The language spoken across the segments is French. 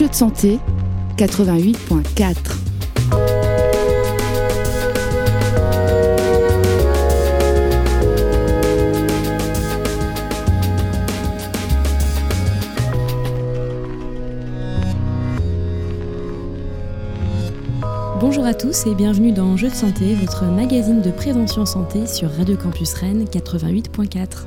Jeux de santé 88.4. Bonjour à tous et bienvenue dans Jeux de santé, votre magazine de prévention santé sur Radio Campus Rennes 88.4.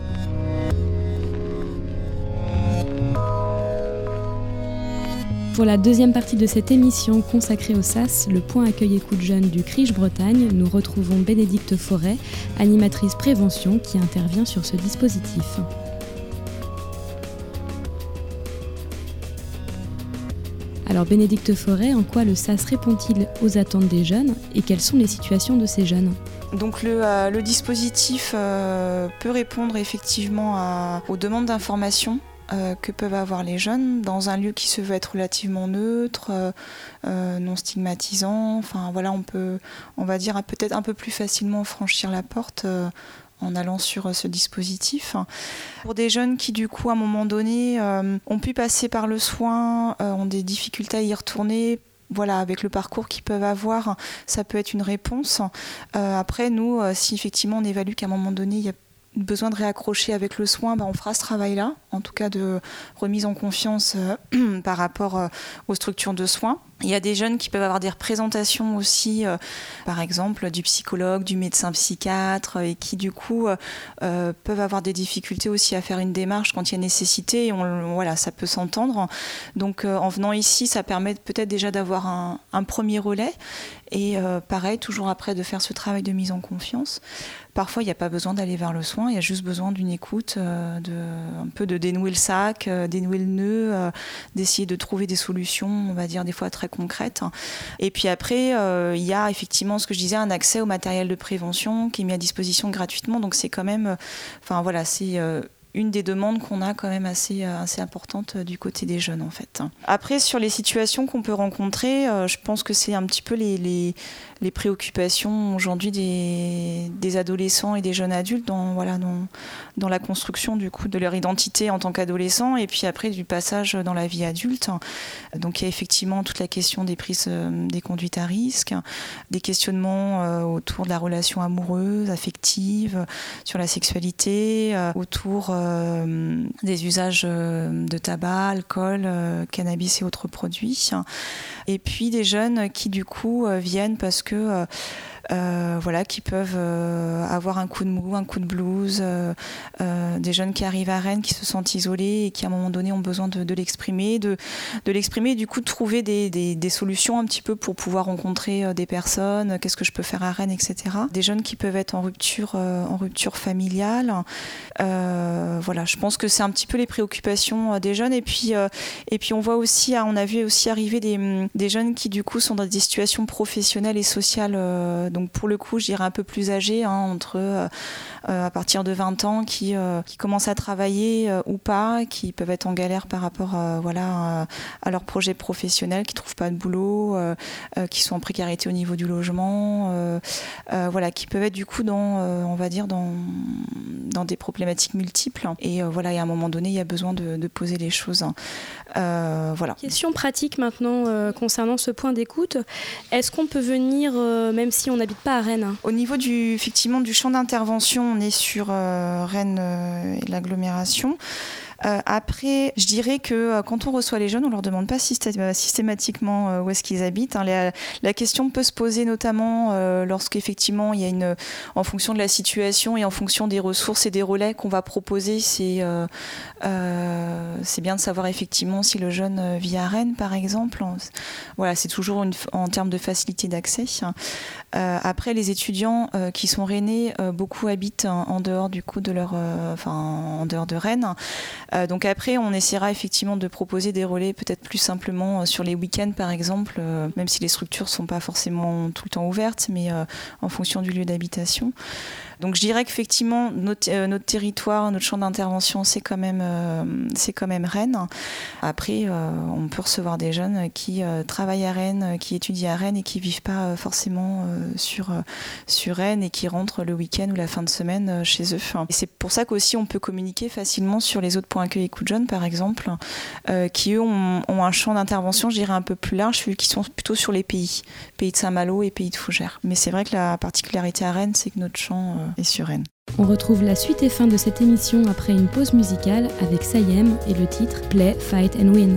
Pour la deuxième partie de cette émission consacrée au SAS, le point accueil écoute jeune du CRIJ Bretagne, nous retrouvons Bénédicte Forêt, animatrice prévention qui intervient sur ce dispositif. Alors Bénédicte Forêt, en quoi le SAS répond-il aux attentes des jeunes et quelles sont les situations de ces jeunes ? Donc le dispositif peut répondre effectivement aux demandes d'information que peuvent avoir les jeunes dans un lieu qui se veut être relativement neutre, non stigmatisant. Enfin voilà, on va dire peut-être un peu plus facilement franchir la porte en allant sur ce dispositif. Pour des jeunes qui, du coup, à un moment donné, ont pu passer par le soin, ont des difficultés à y retourner, voilà, avec le parcours qu'ils peuvent avoir, ça peut être une réponse. Après, nous, si effectivement on évalue qu'à un moment donné, il y a besoin de réaccrocher avec le soin, on fera ce travail-là, en tout cas de remise en confiance par rapport aux structures de soins. Il y a des jeunes qui peuvent avoir des représentations aussi, par exemple du psychologue, du médecin psychiatre, et qui du coup peuvent avoir des difficultés aussi à faire une démarche quand il y a nécessité. Et voilà, ça peut s'entendre. Donc en venant ici, ça permet peut-être déjà d'avoir un premier relais. Et pareil, toujours après de faire ce travail de mise en confiance. Parfois, il n'y a pas besoin d'aller vers le soin, il y a juste besoin d'une écoute, un peu de dénouer le sac, dénouer le nœud, d'essayer de trouver des solutions, on va dire des fois très concrètes. Et puis après, il y a effectivement ce que je disais, un accès au matériel de prévention qui est mis à disposition gratuitement. Donc c'est quand même, c'est une des demandes qu'on a quand même assez importante du côté des jeunes en fait. Après, sur les situations qu'on peut rencontrer, je pense que c'est un petit peu les préoccupations aujourd'hui des adolescents et des jeunes adultes dans la construction du coup de leur identité en tant qu'adolescents et puis après du passage dans la vie adulte. Donc il y a effectivement toute la question des prises des conduites à risque, des questionnements autour de la relation amoureuse, affective, sur la sexualité, autour des usages de tabac, alcool, cannabis et autres produits. Et puis des jeunes qui du coup viennent parce que qui peuvent avoir un coup de mou, un coup de blues, des jeunes qui arrivent à Rennes, qui se sentent isolés et qui à un moment donné ont besoin de l'exprimer, de l'exprimer et du coup de trouver des solutions un petit peu pour pouvoir rencontrer des personnes, qu'est-ce que je peux faire à Rennes, etc. Des jeunes qui peuvent être en rupture familiale. Je pense que c'est un petit peu les préoccupations des jeunes et puis on voit aussi, on a vu aussi arriver des jeunes qui du coup sont dans des situations professionnelles et sociales, donc pour le coup je dirais un peu plus âgés, entre à partir de 20 ans qui commencent à travailler ou pas, qui peuvent être en galère par rapport à leur projet professionnel, qui ne trouvent pas de boulot, qui sont en précarité au niveau du logement, qui peuvent être du coup dans des problématiques multiples. Et à un moment donné, il y a besoin de poser les choses. Question pratique maintenant concernant ce point d'écoute. Est-ce qu'on peut venir, même si on n'habite pas à Rennes ? Au niveau du champ d'intervention, on est sur Rennes et l'agglomération. Après, je dirais que quand on reçoit les jeunes, on ne leur demande pas systématiquement où est-ce qu'ils habitent. La question peut se poser notamment lorsqu'effectivement il y a en fonction de la situation et en fonction des ressources et des relais qu'on va proposer, c'est bien de savoir effectivement si le jeune vit à Rennes par exemple. Voilà, c'est toujours en termes de facilité d'accès. Après, les étudiants qui sont rennais, beaucoup habitent en dehors du coup de en dehors de Rennes. Donc après, on essaiera effectivement de proposer des relais peut-être plus simplement sur les week-ends par exemple, même si les structures ne sont pas forcément tout le temps ouvertes, mais en fonction du lieu d'habitation. Donc je dirais qu'effectivement notre territoire, notre champ d'intervention, c'est quand même Rennes. Après, on peut recevoir des jeunes qui travaillent à Rennes, qui étudient à Rennes et qui vivent pas forcément sur Rennes et qui rentrent le week-end ou la fin de semaine chez eux. Et c'est pour ça qu'aussi on peut communiquer facilement sur les autres points accueil Écoute Jeune, par exemple, qui eux ont un champ d'intervention, je dirais un peu plus large, qui sont plutôt sur les pays de Saint-Malo et pays de Fougères. Mais c'est vrai que la particularité à Rennes, c'est que notre champ est sur Rennes. On retrouve la suite et fin de cette émission après une pause musicale avec Sayem et le titre Play, Fight and Win.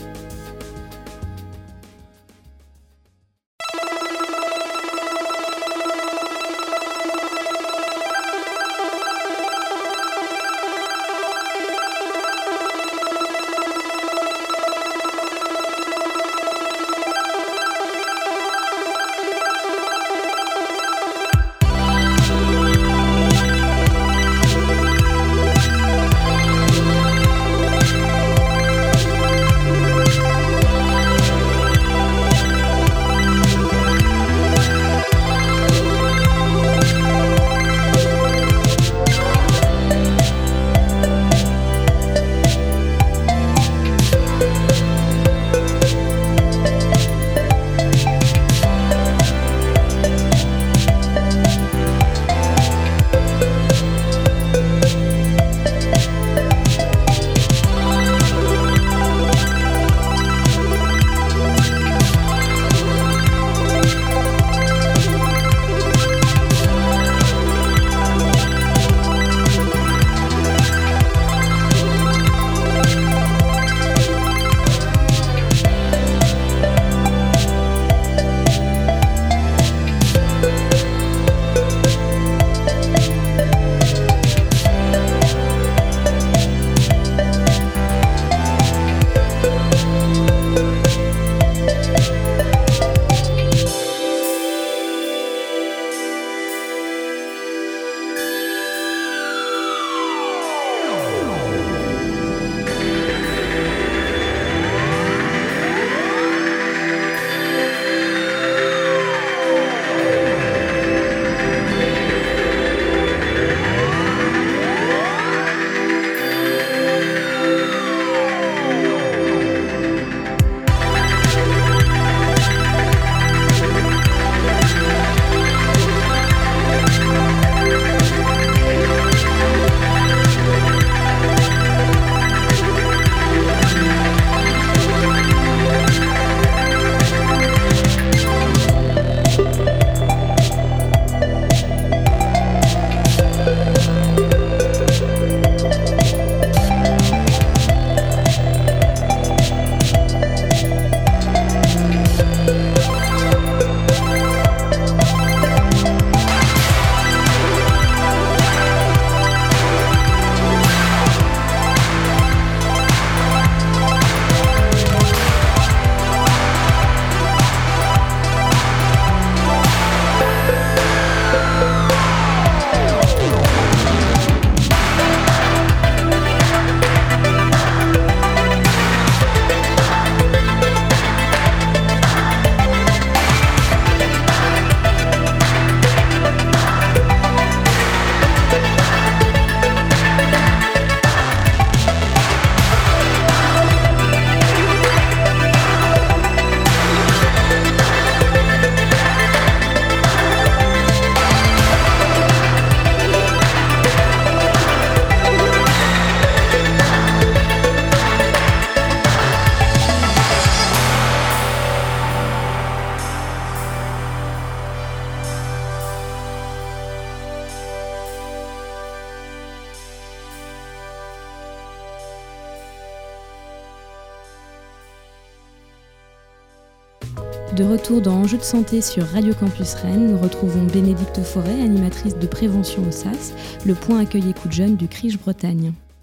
De retour dans Enjeux de santé sur Radio Campus Rennes, nous retrouvons Bénédicte Forêt, animatrice de prévention au SAS, le point accueil Écoute Jeune du CRIJ Bretagne.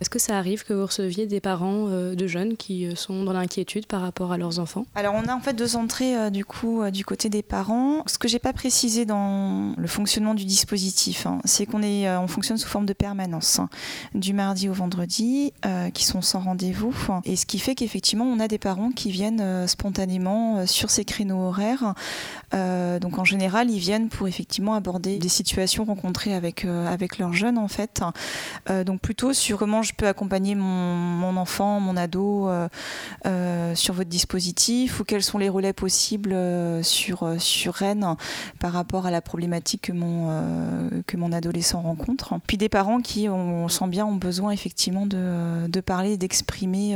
Est-ce que ça arrive que vous receviez des parents de jeunes qui sont dans l'inquiétude par rapport à leurs enfants ? Alors on a en fait 2 entrées du côté des parents. Ce que j'ai pas précisé dans le fonctionnement du dispositif, c'est on fonctionne sous forme de permanence, du mardi au vendredi, qui sont sans rendez-vous. Et ce qui fait qu'effectivement on a des parents qui viennent spontanément sur ces créneaux horaires. Donc en général ils viennent pour effectivement aborder des situations rencontrées avec leurs jeunes en fait. Donc plutôt sur comment je peux accompagner mon enfant, mon ado sur votre dispositif, ou quels sont les relais possibles sur Rennes par rapport à la problématique que mon adolescent rencontre. Puis des parents qui, on sent bien, ont besoin effectivement de parler, d'exprimer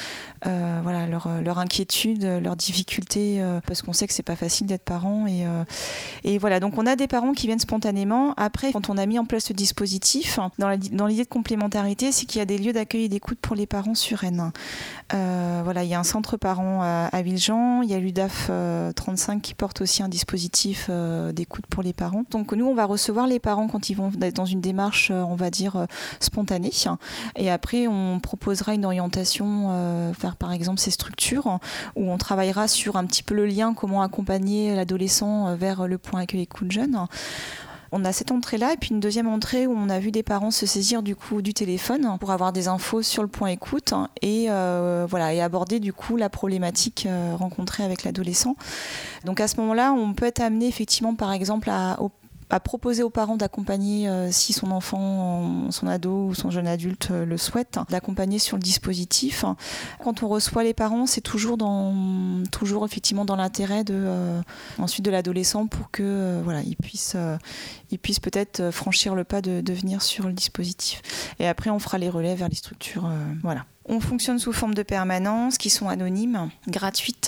leur inquiétude, leurs difficultés, parce qu'on sait que c'est pas facile d'être parent. Et voilà, donc on a des parents qui viennent spontanément. Après, quand on a mis en place ce dispositif, dans l'idée de complémentarité, c'est qu'il y a des lieux d'accueil et d'écoute pour les parents sur Rennes. Il y a un centre parent à Villejean, il y a l'UDAF 35 qui porte aussi un dispositif d'écoute pour les parents. Donc nous, on va recevoir les parents quand ils vont être dans une démarche, on va dire, spontanée. Et après, on proposera une orientation vers, par exemple, ces structures où on travaillera sur un petit peu le lien, comment accompagner l'adolescent vers le point accueil écoute jeune. On a cette entrée-là et puis une deuxième entrée où on a vu des parents se saisir du téléphone pour avoir des infos sur le point écoute et aborder du coup la problématique rencontrée avec l'adolescent. Donc à ce moment-là, on peut être amené effectivement par exemple à proposer aux parents d'accompagner, si son enfant, son ado ou son jeune adulte le souhaite, d'accompagner sur le dispositif. Quand on reçoit les parents, c'est toujours effectivement dans l'intérêt ensuite de l'adolescent pour que il puisse peut-être franchir le pas de venir sur le dispositif. Et après, on fera les relais vers les structures. On fonctionne sous forme de permanence qui sont anonymes, gratuites,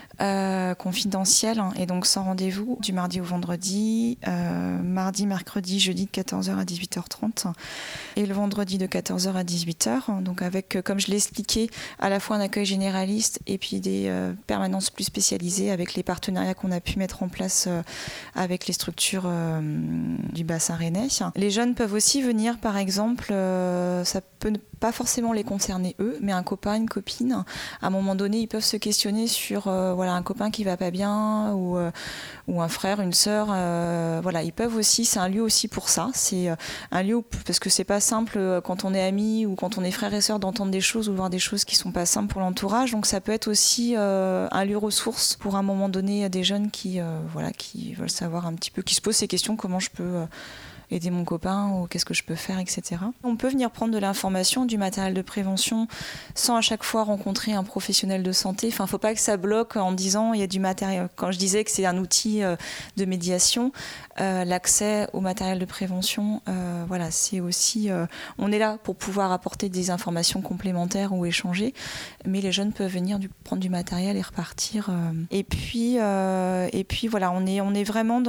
confidentielles et donc sans rendez-vous du mardi au vendredi, mardi, mercredi, jeudi de 14h à 18h30 et le vendredi de 14h à 18h. Donc avec, comme je l'ai expliqué, à la fois un accueil généraliste et puis des permanences plus spécialisées avec les partenariats qu'on a pu mettre en place avec les structures du bassin rennais. Les jeunes peuvent aussi venir, par exemple, ça peut pas forcément les concerner eux, mais un copain, une copine. À un moment donné, ils peuvent se questionner sur un copain qui va pas bien ou un frère, une sœur. Ils peuvent aussi, c'est un lieu aussi pour ça. C'est un lieu parce que c'est pas simple quand on est amis ou quand on est frères et sœurs d'entendre des choses ou voir des choses qui sont pas simples pour l'entourage. Donc ça peut être aussi un lieu ressource pour un moment donné des jeunes qui veulent savoir un petit peu, qui se posent ces questions, comment je peux aider mon copain ou qu'est-ce que je peux faire, etc. On peut venir prendre de l'information, du matériel de prévention sans à chaque fois rencontrer un professionnel de santé. Enfin, faut pas que ça bloque en disant il y a du matériel. Quand je disais que c'est un outil de médiation, l'accès au matériel de prévention, c'est aussi... on est là pour pouvoir apporter des informations complémentaires ou échanger, mais les jeunes peuvent venir prendre du matériel et repartir. Et puis on est vraiment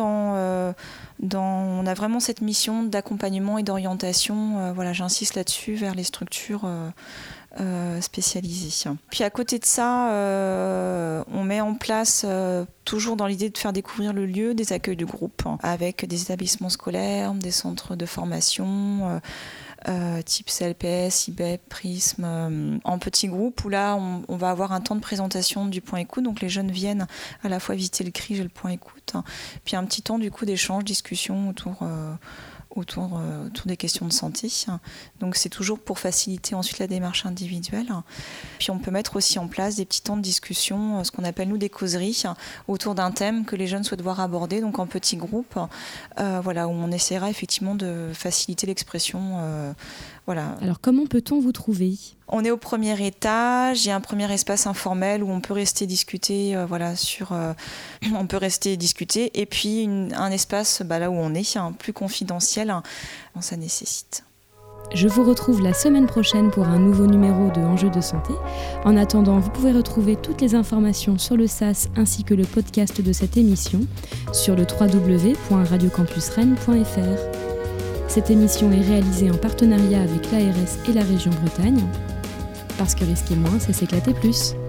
on a vraiment cette mission d'accompagnement et d'orientation, j'insiste là-dessus, vers les structures spécialisées. Puis à côté de ça, on met en place, toujours dans l'idée de faire découvrir le lieu, des accueils de groupe avec des établissements scolaires, des centres de formation, type CLPS, IBEP, Prisme, en petits groupes où là on va avoir un temps de présentation du point écoute, donc les jeunes viennent à la fois visiter le CRIJ et le point écoute, puis un petit temps du coup d'échange, discussion autour des questions de santé. Donc c'est toujours pour faciliter ensuite la démarche individuelle. Puis on peut mettre aussi en place des petits temps de discussion, ce qu'on appelle nous des causeries, autour d'un thème que les jeunes souhaitent voir aborder, donc en petits groupes, où on essaiera effectivement de faciliter l'expression. Alors comment peut-on vous trouver ? On est au premier étage, il y a un premier espace informel où on peut rester discuter, on peut rester discuter, et puis un espace là où on est, plus confidentiel, quand ça nécessite. Je vous retrouve la semaine prochaine pour un nouveau numéro de Enjeux de santé. En attendant, vous pouvez retrouver toutes les informations sur le SAS ainsi que le podcast de cette émission sur le www.radiocampusrennes.fr. Cette émission est réalisée en partenariat avec l'ARS et la région Bretagne. Parce que risquer moins, c'est s'éclater plus.